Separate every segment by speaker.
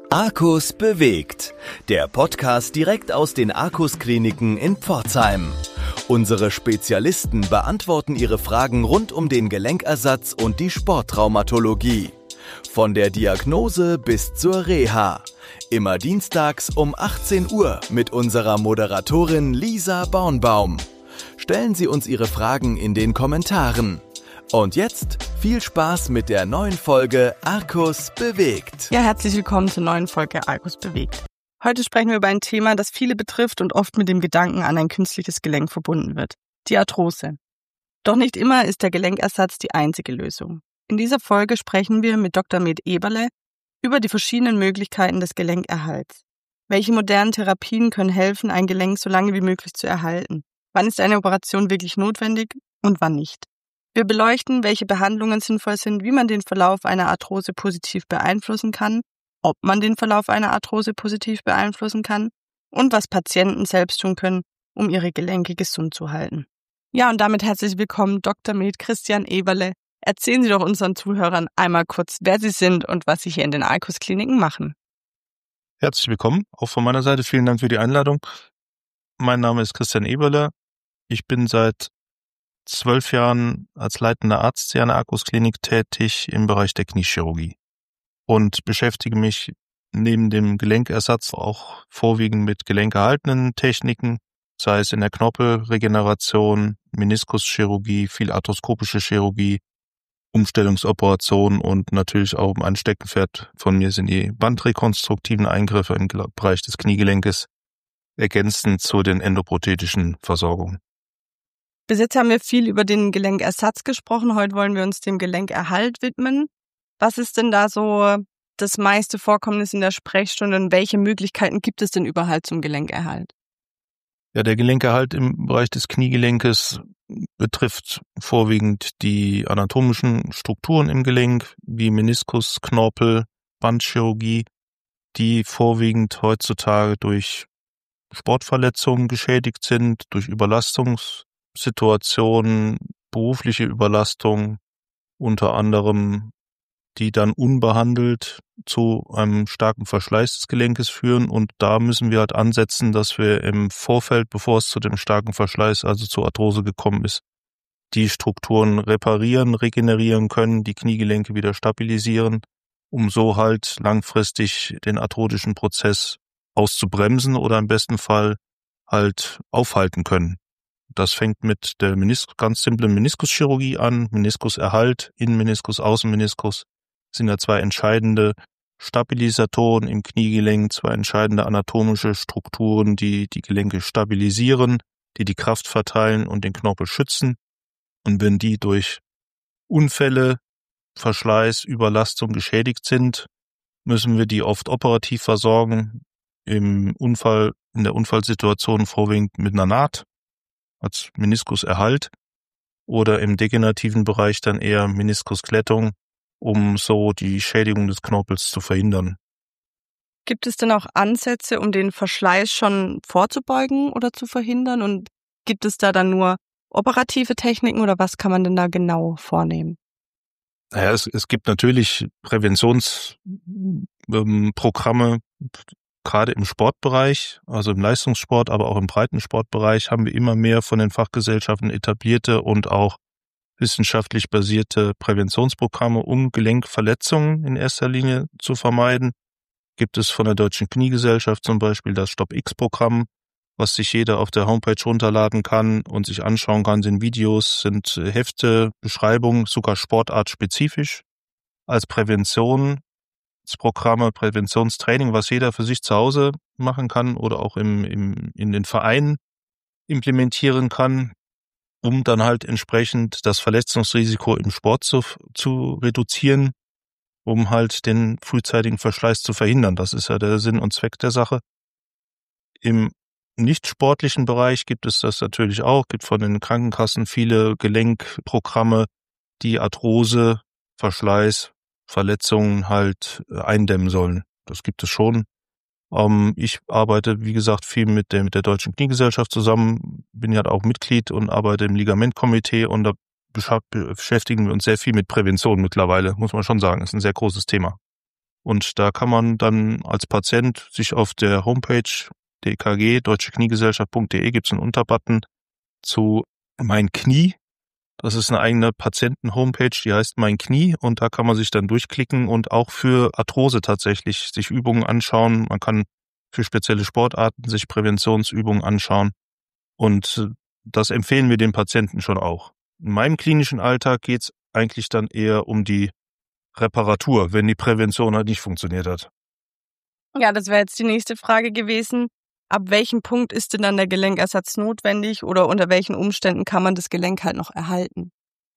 Speaker 1: Arkus bewegt, der Podcast direkt aus den Arkus-Kliniken in Pforzheim. Unsere Spezialisten beantworten Ihre Fragen rund um den Gelenkersatz und die Sporttraumatologie. Von der Diagnose bis zur Reha. Immer dienstags um 18 Uhr mit unserer Moderatorin Lisa Bornbaum. Stellen Sie uns Ihre Fragen in den Kommentaren. Und jetzt viel Spaß mit der neuen Folge Arkus bewegt.
Speaker 2: Ja, herzlich willkommen zur neuen Folge Arkus bewegt. Heute sprechen wir über ein Thema, das viele betrifft und oft mit dem Gedanken an ein künstliches Gelenk verbunden wird: die Arthrose. Doch nicht immer ist der Gelenkersatz die einzige Lösung. In dieser Folge sprechen wir mit Dr. Med Eberle über die verschiedenen Möglichkeiten des Gelenkerhalts. Welche modernen Therapien können helfen, ein Gelenk so lange wie möglich zu erhalten? Wann ist eine Operation wirklich notwendig und wann nicht? Wir beleuchten, welche Behandlungen sinnvoll sind, wie man den Verlauf einer Arthrose positiv beeinflussen kann, ob man den Verlauf einer Arthrose positiv beeinflussen kann und was Patienten selbst tun können, um ihre Gelenke gesund zu halten. Ja, und damit herzlich willkommen, Dr. Med Christian Eberle. Erzählen Sie doch unseren Zuhörern einmal kurz, wer Sie sind und was Sie hier in den Arkus-Kliniken machen.
Speaker 3: Herzlich willkommen, auch von meiner Seite. Vielen Dank für die Einladung. Mein Name ist Christian Eberle. Ich bin seit 12 Jahren als leitender Arzt hier an der Arkus-Klinik tätig im Bereich der Kniechirurgie und beschäftige mich neben dem Gelenkersatz auch vorwiegend mit gelenkerhaltenden Techniken, sei es in der Knorpelregeneration, Meniskuschirurgie, viel arthroskopische Chirurgie, Umstellungsoperationen und natürlich auch ein Steckenpferd von mir sind die bandrekonstruktiven Eingriffe im Bereich des Kniegelenkes, ergänzend zu den endoprothetischen Versorgungen.
Speaker 2: Bis jetzt haben wir viel über den Gelenkersatz gesprochen. Heute wollen wir uns dem Gelenkerhalt widmen. Was ist denn da so das meiste Vorkommnis in der Sprechstunde und welche Möglichkeiten gibt es denn überhaupt zum Gelenkerhalt?
Speaker 3: Ja, der Gelenkerhalt im Bereich des Kniegelenkes betrifft vorwiegend die anatomischen Strukturen im Gelenk, wie Meniskus, Knorpel, Bandchirurgie, die vorwiegend heutzutage durch Sportverletzungen geschädigt sind, durch Überlastungssituationen, berufliche Überlastung unter anderem, die dann unbehandelt zu einem starken Verschleiß des Gelenkes führen. Und da müssen wir halt ansetzen, dass wir im Vorfeld, bevor es zu dem starken Verschleiß, also zur Arthrose gekommen ist, die Strukturen reparieren, regenerieren können, die Kniegelenke wieder stabilisieren, um so halt langfristig den arthrotischen Prozess auszubremsen oder im besten Fall halt aufhalten können. Das fängt mit der ganz simplen Meniskuschirurgie an, Meniskuserhalt, Innenmeniskus, Außenmeniskus. Sind ja zwei entscheidende Stabilisatoren im Kniegelenk, zwei entscheidende anatomische Strukturen, die die Gelenke stabilisieren, die Kraft verteilen und den Knorpel schützen. Und wenn die durch Unfälle, Verschleiß, Überlastung geschädigt sind, müssen wir die oft operativ versorgen, in der Unfallsituation vorwiegend mit einer Naht als Meniskuserhalt oder im degenerativen Bereich dann eher Meniskusklettung, um so die Schädigung des Knorpels zu verhindern.
Speaker 2: Gibt es denn auch Ansätze, um den Verschleiß schon vorzubeugen oder zu verhindern? Und gibt es da dann nur operative Techniken oder was kann man denn da genau vornehmen?
Speaker 3: Naja, es gibt natürlich Präventionsprogramme, gerade im Sportbereich, also im Leistungssport, aber auch im Breitensportbereich haben wir immer mehr von den Fachgesellschaften etablierte und auch wissenschaftlich basierte Präventionsprogramme, um Gelenkverletzungen in erster Linie zu vermeiden. Gibt es von der Deutschen Kniegesellschaft zum Beispiel das Stop-X-Programm, was sich jeder auf der Homepage runterladen kann und sich anschauen kann, sind Videos, sind Hefte, Beschreibungen, sogar sportartspezifisch als Präventionsprogramme, Präventionstraining, was jeder für sich zu Hause machen kann oder auch in den Vereinen implementieren kann, um dann halt entsprechend das Verletzungsrisiko im Sport zu reduzieren, um halt den frühzeitigen Verschleiß zu verhindern. Das ist ja der Sinn und Zweck der Sache. Im nicht-sportlichen Bereich gibt es das natürlich auch, gibt von den Krankenkassen viele Gelenkprogramme, die Arthrose, Verschleiß, Verletzungen halt eindämmen sollen. Das gibt es schon. Ich arbeite, wie gesagt, viel mit der Deutschen Kniegesellschaft zusammen, bin ja auch Mitglied und arbeite im Ligamentkomitee und da beschäftigen wir uns sehr viel mit Prävention mittlerweile, muss man schon sagen. Das ist ein sehr großes Thema. Und da kann man dann als Patient sich auf der Homepage DKG, deutschekniegesellschaft.de, gibt es einen Unterbutton zu Mein Knie. Das ist eine eigene Patienten-Homepage, die heißt Mein Knie, und da kann man sich dann durchklicken und auch für Arthrose tatsächlich sich Übungen anschauen. Man kann für spezielle Sportarten sich Präventionsübungen anschauen, und das empfehlen wir den Patienten schon auch. In meinem klinischen Alltag geht es eigentlich dann eher um die Reparatur, wenn die Prävention halt nicht funktioniert hat.
Speaker 2: Ja, das wäre jetzt die nächste Frage gewesen. Ab welchem Punkt ist denn dann der Gelenkersatz notwendig oder unter welchen Umständen kann man das Gelenk halt noch erhalten?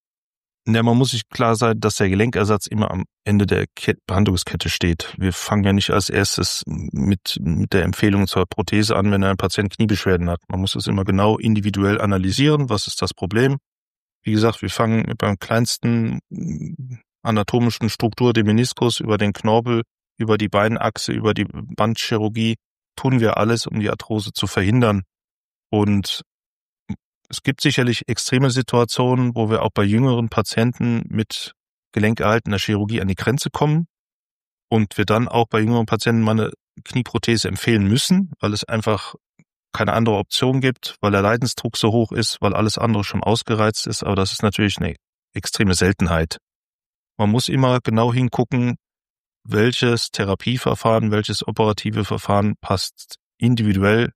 Speaker 3: Ja, man muss sich klar sein, dass der Gelenkersatz immer am Ende der Behandlungskette steht. Wir fangen ja nicht als erstes mit der Empfehlung zur Prothese an, wenn ein Patient Kniebeschwerden hat. Man muss es immer genau individuell analysieren. Was ist das Problem? Wie gesagt, wir fangen beim kleinsten anatomischen Struktur, dem Meniskus, über den Knorpel, über die Beinachse, über die Bandchirurgie, tun wir alles, um die Arthrose zu verhindern. Und es gibt sicherlich extreme Situationen, wo wir auch bei jüngeren Patienten mit gelenkerhaltener Chirurgie an die Grenze kommen und wir dann auch bei jüngeren Patienten mal eine Knieprothese empfehlen müssen, weil es einfach keine andere Option gibt, weil der Leidensdruck so hoch ist, weil alles andere schon ausgereizt ist. Aber das ist natürlich eine extreme Seltenheit. Man muss immer genau hingucken, welches Therapieverfahren, welches operative Verfahren passt individuell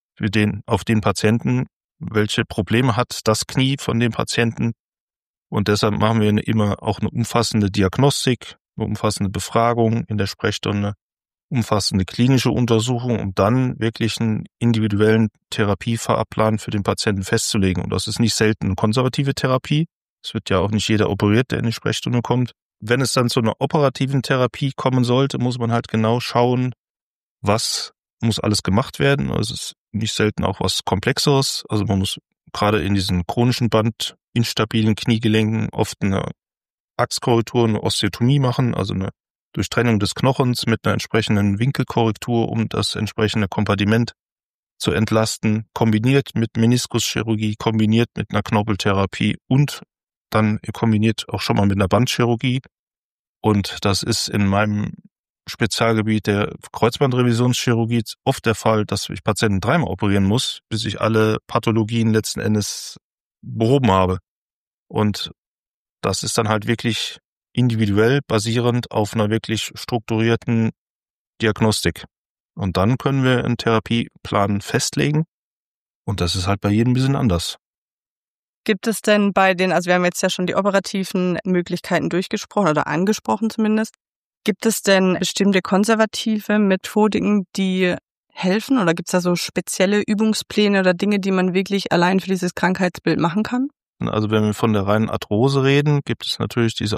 Speaker 3: auf den Patienten, welche Probleme hat das Knie von dem Patienten. Und deshalb machen wir immer auch eine umfassende Diagnostik, eine umfassende Befragung in der Sprechstunde, umfassende klinische Untersuchung, um dann wirklich einen individuellen Therapiefahrplan für den Patienten festzulegen. Und das ist nicht selten eine konservative Therapie. Es wird ja auch nicht jeder operiert, der in die Sprechstunde kommt. Wenn es dann zu einer operativen Therapie kommen sollte, muss man halt genau schauen, was muss alles gemacht werden. Also es ist nicht selten auch was Komplexeres. Also man muss gerade in diesen chronischen bandinstabilen Kniegelenken oft eine Achskorrektur, eine Osteotomie machen, also eine Durchtrennung des Knochens mit einer entsprechenden Winkelkorrektur, um das entsprechende Kompartiment zu entlasten, kombiniert mit Meniskuschirurgie, kombiniert mit einer Knorpeltherapie und dann kombiniert auch schon mal mit einer Bandchirurgie. Und das ist in meinem Spezialgebiet der Kreuzbandrevisionschirurgie oft der Fall, dass ich Patienten dreimal operieren muss, bis ich alle Pathologien letzten Endes behoben habe. Und das ist dann halt wirklich individuell basierend auf einer wirklich strukturierten Diagnostik. Und dann können wir einen Therapieplan festlegen. Und das ist halt bei jedem ein bisschen anders.
Speaker 2: Gibt es denn also wir haben jetzt ja schon die operativen Möglichkeiten durchgesprochen oder angesprochen zumindest. Gibt es denn bestimmte konservative Methodiken, die helfen? Oder gibt es da so spezielle Übungspläne oder Dinge, die man wirklich allein für dieses Krankheitsbild machen kann?
Speaker 3: Also wenn wir von der reinen Arthrose reden, gibt es natürlich diese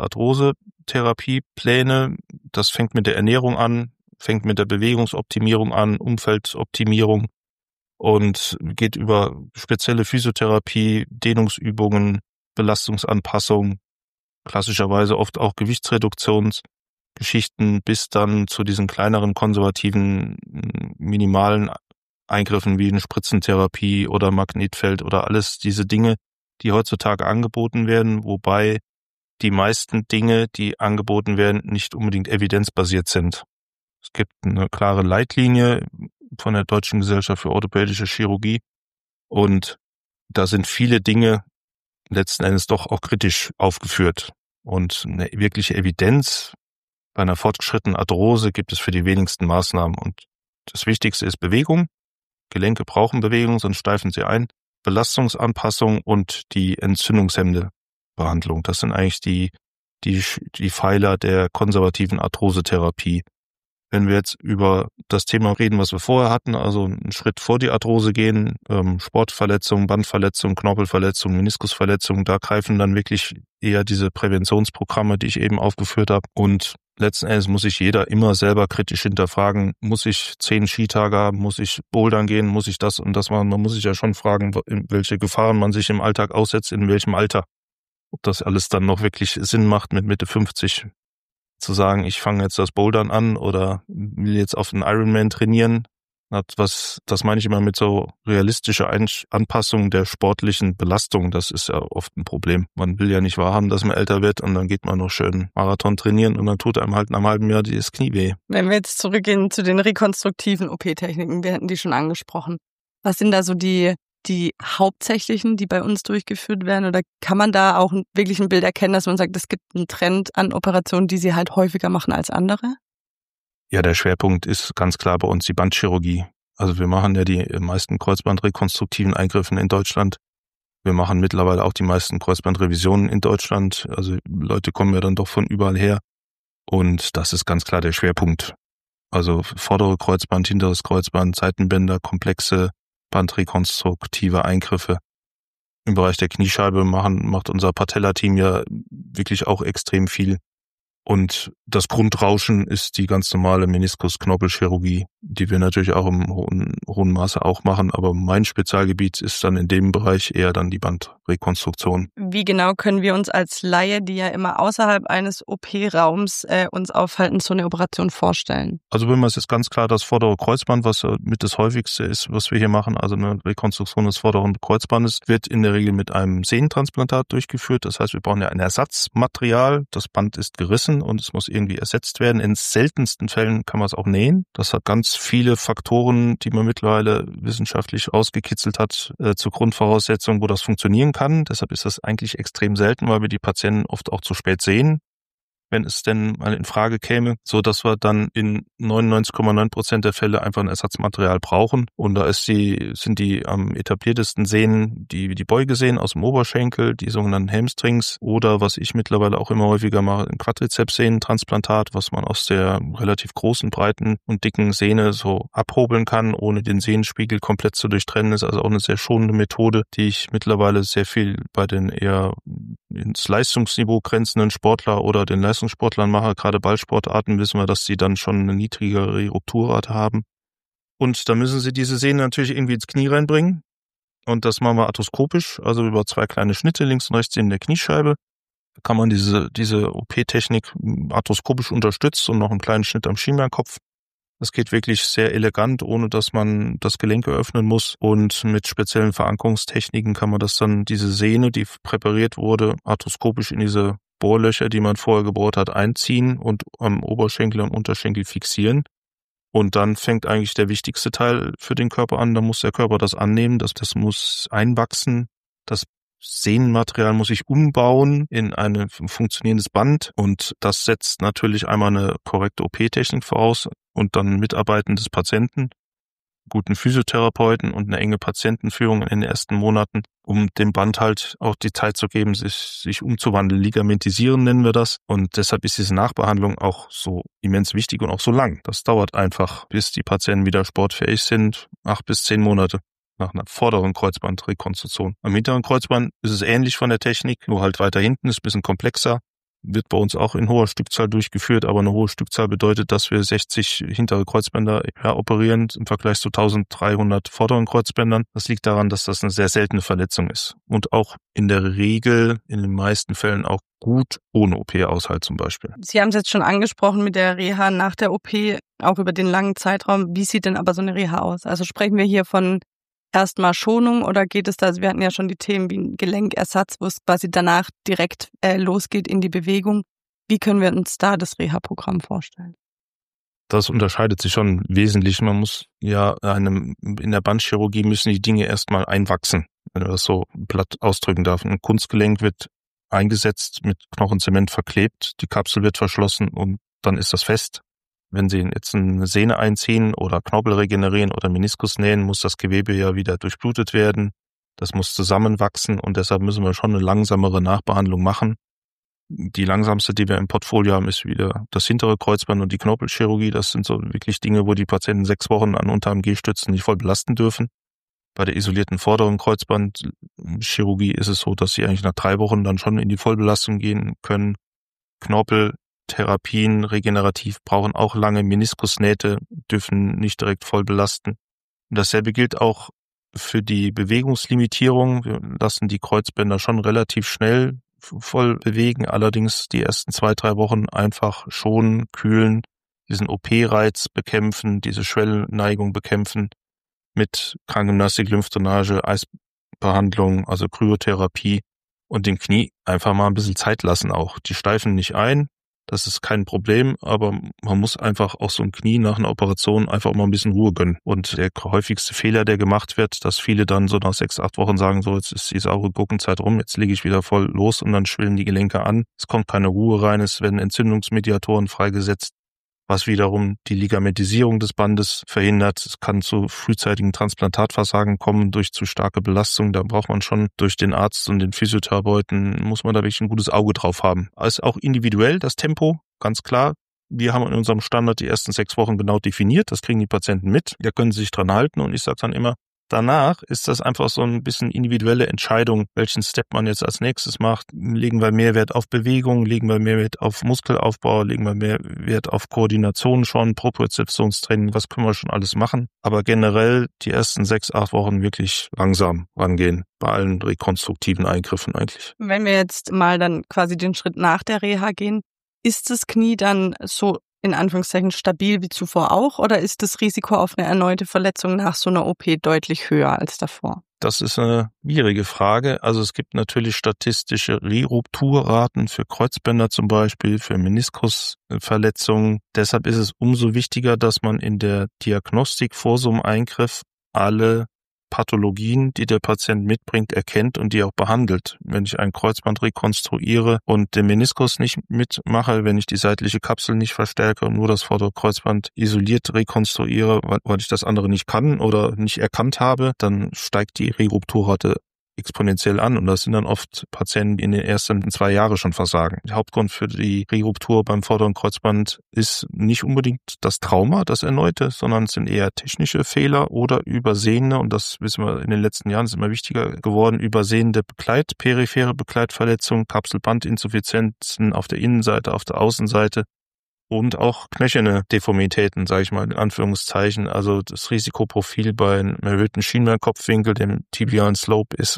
Speaker 3: Arthrose-Therapiepläne. Das fängt mit der Ernährung an, fängt mit der Bewegungsoptimierung an, Umfeldoptimierung und geht über spezielle Physiotherapie, Dehnungsübungen, Belastungsanpassung, klassischerweise oft auch Gewichtsreduktionsgeschichten bis dann zu diesen kleineren konservativen minimalen Eingriffen wie eine Spritzentherapie oder Magnetfeld oder alles diese Dinge, die heutzutage angeboten werden, wobei die meisten Dinge, die angeboten werden, nicht unbedingt evidenzbasiert sind. Es gibt eine klare Leitlinie von der Deutschen Gesellschaft für orthopädische Chirurgie und da sind viele Dinge letzten Endes doch auch kritisch aufgeführt. Und eine wirkliche Evidenz bei einer fortgeschrittenen Arthrose gibt es für die wenigsten Maßnahmen. Und das Wichtigste ist Bewegung. Gelenke brauchen Bewegung, sonst steifen sie ein. Belastungsanpassung und die entzündungshemmende Behandlung. Das sind eigentlich die Pfeiler der konservativen Arthrosetherapie. Wenn wir jetzt über das Thema reden, was wir vorher hatten, also einen Schritt vor die Arthrose gehen, Sportverletzung, Bandverletzung, Knorpelverletzung, Meniskusverletzung, da greifen dann wirklich eher diese Präventionsprogramme, die ich eben aufgeführt habe. Und letzten Endes muss sich jeder immer selber kritisch hinterfragen, muss ich 10 Skitage haben, muss ich bouldern gehen, muss ich das und das machen. Man muss sich ja schon fragen, welche Gefahren man sich im Alltag aussetzt, in welchem Alter. Ob das alles dann noch wirklich Sinn macht, mit Mitte 50 zu sagen, ich fange jetzt das Bouldern an oder will jetzt auf den Ironman trainieren. Das meine ich immer mit so realistischer Anpassung der sportlichen Belastung. Das ist ja oft ein Problem. Man will ja nicht wahrhaben, dass man älter wird und dann geht man noch schön Marathon trainieren und dann tut einem halt nach einem halben Jahr das Knie weh.
Speaker 2: Wenn wir jetzt zurückgehen zu den rekonstruktiven OP-Techniken, wir hatten die schon angesprochen. Was sind da so die hauptsächlichen, die bei uns durchgeführt werden? Oder kann man da auch wirklich ein Bild erkennen, dass man sagt, es gibt einen Trend an Operationen, die sie halt häufiger machen als andere?
Speaker 3: Ja, der Schwerpunkt ist ganz klar bei uns die Bandchirurgie. Also wir machen ja die meisten kreuzbandrekonstruktiven Eingriffen in Deutschland. Wir machen mittlerweile auch die meisten Kreuzbandrevisionen in Deutschland. Also Leute kommen ja dann doch von überall her. Und das ist ganz klar der Schwerpunkt. Also vordere Kreuzband, hinteres Kreuzband, Seitenbänder, komplexe bandrekonstruktive Eingriffe. Im Bereich der Kniescheibe macht unser Patella-Team ja wirklich auch extrem viel. Und das Grundrauschen ist die ganz normale Meniskus-Knorpelchirurgie, die wir natürlich auch im hohen Maße auch machen. Aber mein Spezialgebiet ist dann in dem Bereich eher dann die Bandrekonstruktion.
Speaker 2: Wie genau können wir uns als Laie, die ja immer außerhalb eines OP-Raums uns aufhalten, so eine Operation vorstellen?
Speaker 3: Also wenn man es jetzt ganz klar das vordere Kreuzband, was mit das häufigste ist, was wir hier machen, also eine Rekonstruktion des vorderen Kreuzbandes, wird in der Regel mit einem Sehnentransplantat durchgeführt. Das heißt, wir brauchen ja ein Ersatzmaterial. Das Band ist gerissen und es muss irgendwie ersetzt werden. In seltensten Fällen kann man es auch nähen. Das hat ganz viele Faktoren, die man mittlerweile wissenschaftlich ausgekitzelt hat, zur Grundvoraussetzung, wo das funktionieren kann. Deshalb ist das eigentlich extrem selten, weil wir die Patienten oft auch zu spät sehen, wenn es denn mal in Frage käme, so dass wir dann in 99,9% der Fälle einfach ein Ersatzmaterial brauchen. Und da sind die am etabliertesten Sehnen die Beugesehnen aus dem Oberschenkel, die sogenannten Hamstrings, oder was ich mittlerweile auch immer häufiger mache, ein Quadrizepssehnentransplantat, was man aus der relativ großen, breiten und dicken Sehne so abhobeln kann, ohne den Sehnenspiegel komplett zu durchtrennen. Das ist also auch eine sehr schonende Methode, die ich mittlerweile sehr viel bei den eher ins Leistungsniveau grenzenden Sportler oder den Leistungssportlern mache. Gerade Ballsportarten wissen wir, dass sie dann schon eine niedrigere Rupturrate haben. Und da müssen sie diese Sehne natürlich irgendwie ins Knie reinbringen. Und das machen wir arthroskopisch, also über 2 kleine Schnitte links und rechts in der Kniescheibe. Da kann man diese OP-Technik arthroskopisch unterstützt und noch einen kleinen Schnitt am Schienbeinkopf. Das geht wirklich sehr elegant, ohne dass man das Gelenk öffnen muss. Und mit speziellen Verankerungstechniken kann man das dann, diese Sehne, die präpariert wurde, arthroskopisch in diese Bohrlöcher, die man vorher gebohrt hat, einziehen und am Oberschenkel und Unterschenkel fixieren. Und dann fängt eigentlich der wichtigste Teil für den Körper an. Da muss der Körper das annehmen, das muss einwachsen. Das Sehnenmaterial muss sich umbauen in ein funktionierendes Band. Und das setzt natürlich einmal eine korrekte OP-Technik voraus und dann Mitarbeiten des Patienten, guten Physiotherapeuten und eine enge Patientenführung in den ersten Monaten, um dem Band halt auch die Zeit zu geben, sich umzuwandeln. Ligamentisieren nennen wir das. Und deshalb ist diese Nachbehandlung auch so immens wichtig und auch so lang. Das dauert einfach, bis die Patienten wieder sportfähig sind, 8 bis 10 Monate nach einer vorderen Kreuzbandrekonstruktion. Am hinteren Kreuzband ist es ähnlich von der Technik, nur halt weiter hinten, ist ein bisschen komplexer. Wird bei uns auch in hoher Stückzahl durchgeführt, aber eine hohe Stückzahl bedeutet, dass wir 60 hintere Kreuzbänder operieren im Vergleich zu 1300 vorderen Kreuzbändern. Das liegt daran, dass das eine sehr seltene Verletzung ist und auch in der Regel, in den meisten Fällen auch gut ohne OP aushalten zum Beispiel.
Speaker 2: Sie haben es jetzt schon angesprochen mit der Reha nach der OP, auch über den langen Zeitraum. Wie sieht denn aber so eine Reha aus? Also sprechen wir hier von erstmal Schonung oder geht es da, also wir hatten ja schon die Themen wie ein Gelenkersatz, wo es quasi danach direkt losgeht in die Bewegung. Wie können wir uns da das Reha-Programm vorstellen?
Speaker 3: Das unterscheidet sich schon wesentlich. Man muss ja in der Bandchirurgie müssen die Dinge erstmal einwachsen, wenn man das so platt ausdrücken darf. Ein Kunstgelenk wird eingesetzt, mit Knochenzement verklebt, die Kapsel wird verschlossen und dann ist das fest. Wenn Sie jetzt eine Sehne einziehen oder Knorpel regenerieren oder Meniskus nähen, muss das Gewebe ja wieder durchblutet werden. Das muss zusammenwachsen und deshalb müssen wir schon eine langsamere Nachbehandlung machen. Die langsamste, die wir im Portfolio haben, ist wieder das hintere Kreuzband und die Knorpelchirurgie. Das sind so wirklich Dinge, wo die Patienten 6 Wochen an Unter-AMG-Stützen nicht voll belasten dürfen. Bei der isolierten vorderen Kreuzbandchirurgie ist es so, dass sie eigentlich nach 3 Wochen dann schon in die Vollbelastung gehen können. Knorpeltherapien regenerativ brauchen auch lange. Meniskusnähte dürfen nicht direkt voll belasten. Und dasselbe gilt auch für die Bewegungslimitierung. Wir lassen die Kreuzbänder schon relativ schnell voll bewegen, allerdings die ersten 2-3 Wochen einfach schonen, kühlen, diesen OP-Reiz bekämpfen, diese Schwellneigung bekämpfen mit Krankengymnastik, Lymphdrainage, Eisbehandlung, also Kryotherapie und dem Knie einfach mal ein bisschen Zeit lassen auch. Die steifen nicht ein, das ist kein Problem, aber man muss einfach auch so ein Knie nach einer Operation einfach mal ein bisschen Ruhe gönnen. Und der häufigste Fehler, der gemacht wird, dass viele dann so nach 6-8 Wochen sagen, so jetzt ist die saure Gurkenzeit rum, jetzt lege ich wieder voll los und dann schwillen die Gelenke an. Es kommt keine Ruhe rein, es werden Entzündungsmediatoren freigesetzt, was wiederum die Ligamentisierung des Bandes verhindert. Es kann zu frühzeitigen Transplantatversagen kommen durch zu starke Belastung. Da braucht man schon durch den Arzt und den Physiotherapeuten, muss man da wirklich ein gutes Auge drauf haben. Also auch individuell das Tempo, ganz klar. Wir haben in unserem Standard die ersten 6 Wochen genau definiert. Das kriegen die Patienten mit. Da können sie sich dran halten und ich sage dann immer, danach ist das einfach so ein bisschen individuelle Entscheidung, welchen Step man jetzt als nächstes macht. Legen wir mehr Wert auf Bewegung, legen wir mehr Wert auf Muskelaufbau, legen wir mehr Wert auf Koordination schon, Propriozeptionstraining, was können wir schon alles machen. Aber generell die ersten 6-8 Wochen wirklich langsam rangehen, bei allen rekonstruktiven Eingriffen eigentlich.
Speaker 2: Wenn wir jetzt mal dann quasi den Schritt nach der Reha gehen, ist das Knie dann so in Anführungszeichen stabil wie zuvor auch oder ist das Risiko auf eine erneute Verletzung nach so einer OP deutlich höher als davor?
Speaker 3: Das ist eine schwierige Frage. Also es gibt natürlich statistische Rerupturraten für Kreuzbänder zum Beispiel, für Meniskusverletzungen. Deshalb ist es umso wichtiger, dass man in der Diagnostik vor so einem Eingriff alle Pathologien, die der Patient mitbringt, erkennt und die auch behandelt. Wenn ich ein Kreuzband rekonstruiere und den Meniskus nicht mitmache, wenn ich die seitliche Kapsel nicht verstärke und nur das vordere Kreuzband isoliert rekonstruiere, weil ich das andere nicht kann oder nicht erkannt habe, dann steigt die Rerupturrate exponentiell an und das sind dann oft Patienten, die in den ersten 2 Jahren schon versagen. Der Hauptgrund für die Reruptur beim vorderen Kreuzband ist nicht unbedingt das Trauma, das erneute, sondern es sind eher technische Fehler oder übersehene, und das wissen wir in den letzten Jahren, ist immer wichtiger geworden, übersehende periphere Begleitverletzungen, Kapselbandinsuffizienzen auf der Innenseite, auf der Außenseite. Und auch knöcherne Deformitäten, sage ich mal in Anführungszeichen. Also das Risikoprofil bei einem erhöhten Schienbeinkopfwinkel, dem tibialen Slope, ist,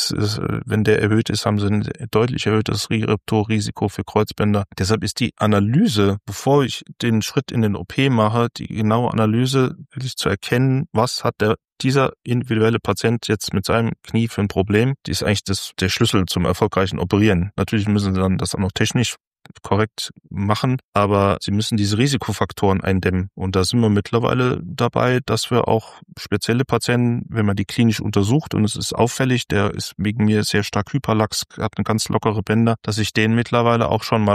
Speaker 3: wenn der erhöht ist, haben sie ein deutlich erhöhtes Rerupturrisiko für Kreuzbänder. Deshalb ist die Analyse, bevor ich den Schritt in den OP mache, die genaue Analyse wirklich zu erkennen, was hat dieser individuelle Patient jetzt mit seinem Knie für ein Problem, die ist eigentlich der Schlüssel zum erfolgreichen Operieren. Natürlich müssen sie dann das auch noch technisch korrekt machen, aber sie müssen diese Risikofaktoren eindämmen. Und da sind wir mittlerweile dabei, dass wir auch spezielle Patienten, wenn man die klinisch untersucht und es ist auffällig, der ist wegen mir sehr stark hyperlax, hat eine ganz lockere Bänder, dass ich den mittlerweile auch schon mal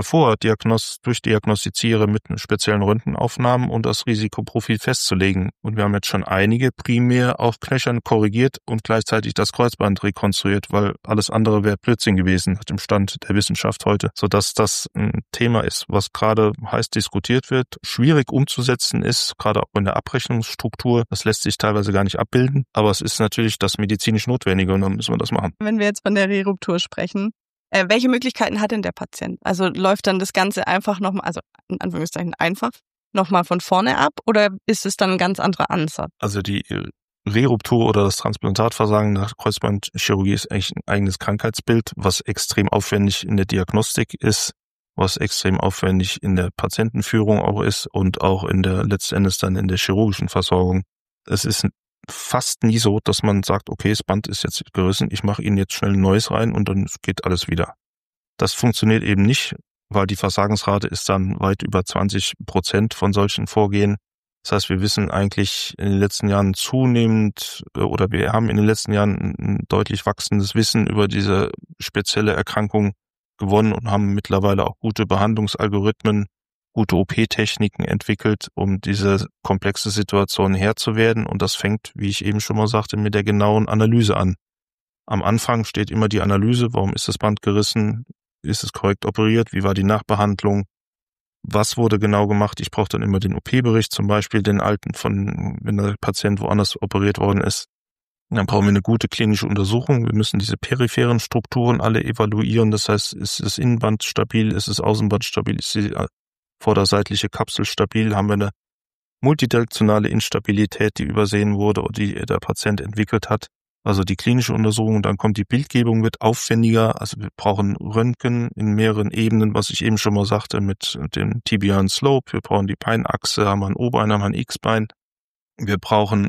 Speaker 3: durchdiagnostiziere mit speziellen Röntgenaufnahmen und das Risikoprofil festzulegen. Und wir haben jetzt schon einige primär auch knöchern korrigiert und gleichzeitig das Kreuzband rekonstruiert, weil alles andere wäre Blödsinn gewesen nach dem Stand der Wissenschaft heute, sodass das ein Thema ist, was gerade heiß diskutiert wird, schwierig umzusetzen ist, gerade auch in der Abrechnungsstruktur. Das lässt sich teilweise gar nicht abbilden, aber es ist natürlich das medizinisch Notwendige und dann müssen wir das machen.
Speaker 2: Wenn wir jetzt von der Reruptur sprechen, welche Möglichkeiten hat denn der Patient? Also läuft dann das Ganze einfach nochmal, also in Anführungszeichen einfach, nochmal von vorne ab oder ist es dann ein ganz anderer Ansatz?
Speaker 3: Also die Reruptur oder das Transplantatversagen nach Kreuzbandchirurgie ist eigentlich ein eigenes Krankheitsbild, was extrem aufwendig in der Diagnostik ist, was extrem aufwendig in der Patientenführung auch ist und auch letzten Endes dann in der chirurgischen Versorgung. Es ist fast nie so, dass man sagt, okay, das Band ist jetzt gerissen, ich mache Ihnen jetzt schnell ein neues rein und dann geht alles wieder. Das funktioniert eben nicht, weil die Versagensrate ist dann weit über 20% von solchen Vorgehen. Das heißt, wir wissen eigentlich in den letzten Jahren wir haben in den letzten Jahren ein deutlich wachsendes Wissen über diese spezielle Erkrankung gewonnen und haben mittlerweile auch gute Behandlungsalgorithmen, gute OP-Techniken entwickelt, um diese komplexe Situation Herr zu werden. Und das fängt, wie ich eben schon mal sagte, mit der genauen Analyse an. Am Anfang steht immer die Analyse, warum ist das Band gerissen, ist es korrekt operiert, wie war die Nachbehandlung, was wurde genau gemacht. Ich brauche dann immer den OP-Bericht, zum Beispiel den alten wenn der Patient woanders operiert worden ist. Dann brauchen wir eine gute klinische Untersuchung. Wir müssen diese peripheren Strukturen alle evaluieren. Das heißt, ist das Innenband stabil, ist das Außenband stabil, ist die vorderseitliche Kapsel stabil, haben wir eine multidirektionale Instabilität, die übersehen wurde oder die der Patient entwickelt hat. Also die klinische Untersuchung, dann kommt die Bildgebung, wird aufwendiger. Also wir brauchen Röntgen in mehreren Ebenen, was ich eben schon mal sagte, mit dem tibialen Slope. Wir brauchen die Beinachse, haben wir ein O-Bein, haben wir ein X-Bein. Wir brauchen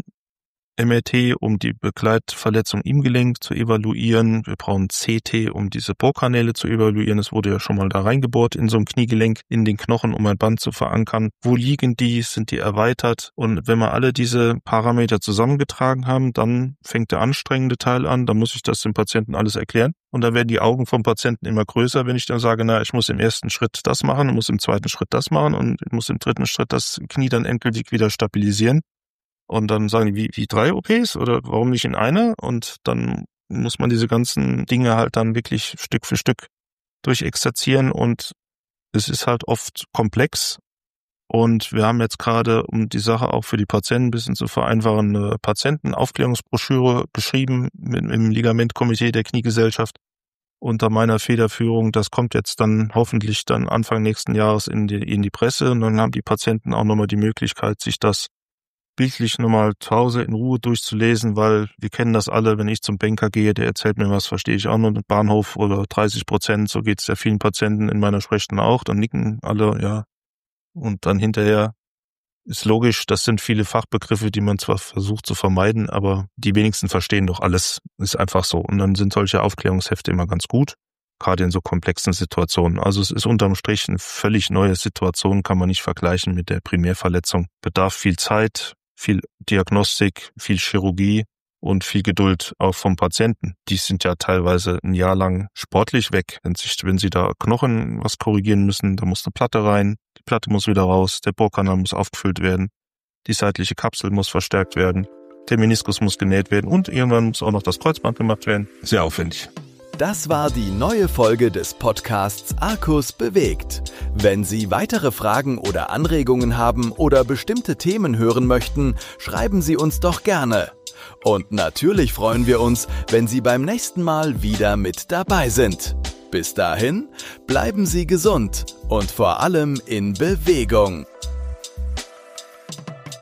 Speaker 3: MRT, um die Begleitverletzung im Gelenk zu evaluieren. Wir brauchen CT, um diese Bohrkanäle zu evaluieren. Es wurde ja schon mal da reingebohrt in so ein Kniegelenk, in den Knochen, um ein Band zu verankern. Wo liegen die? Sind die erweitert? Und wenn wir alle diese Parameter zusammengetragen haben, dann fängt der anstrengende Teil an. Dann muss ich das dem Patienten alles erklären. Und dann werden die Augen vom Patienten immer größer, wenn ich dann sage, ich muss im ersten Schritt das machen, ich muss im zweiten Schritt das machen und ich muss im dritten Schritt das Knie dann endgültig wieder stabilisieren. Und dann sagen die, wie 3 OPs oder warum nicht in einer? Und dann muss man diese ganzen Dinge halt dann wirklich Stück für Stück durchexerzieren und es ist halt oft komplex. Und wir haben jetzt gerade, um die Sache auch für die Patienten ein bisschen zu vereinfachen, eine Patientenaufklärungsbroschüre geschrieben im Ligamentkomitee der Kniegesellschaft unter meiner Federführung. Das kommt jetzt dann hoffentlich dann Anfang nächsten Jahres in die Presse und dann haben die Patienten auch nochmal die Möglichkeit, sich das bildlich nochmal zu Hause in Ruhe durchzulesen, weil wir kennen das alle, wenn ich zum Banker gehe, der erzählt mir was, verstehe ich auch nur, Bahnhof oder 30%, so geht es ja vielen Patienten in meiner Sprechstunde auch, dann nicken alle, ja. Und dann hinterher ist logisch, das sind viele Fachbegriffe, die man zwar versucht zu vermeiden, aber die wenigsten verstehen doch alles, ist einfach so. Und dann sind solche Aufklärungshefte immer ganz gut, gerade in so komplexen Situationen. Also es ist unterm Strich eine völlig neue Situation, kann man nicht vergleichen mit der Primärverletzung. Bedarf viel Zeit, viel Diagnostik, viel Chirurgie und viel Geduld auch vom Patienten. Die sind ja teilweise ein Jahr lang sportlich weg. Wenn sie da Knochen was korrigieren müssen, da muss eine Platte rein, die Platte muss wieder raus, der Bohrkanal muss aufgefüllt werden, die seitliche Kapsel muss verstärkt werden, der Meniskus muss genäht werden und irgendwann muss auch noch das Kreuzband gemacht werden. Sehr aufwendig.
Speaker 1: Das war die neue Folge des Podcasts Arkus bewegt. Wenn Sie weitere Fragen oder Anregungen haben oder bestimmte Themen hören möchten, schreiben Sie uns doch gerne. Und natürlich freuen wir uns, wenn Sie beim nächsten Mal wieder mit dabei sind. Bis dahin, bleiben Sie gesund und vor allem in Bewegung.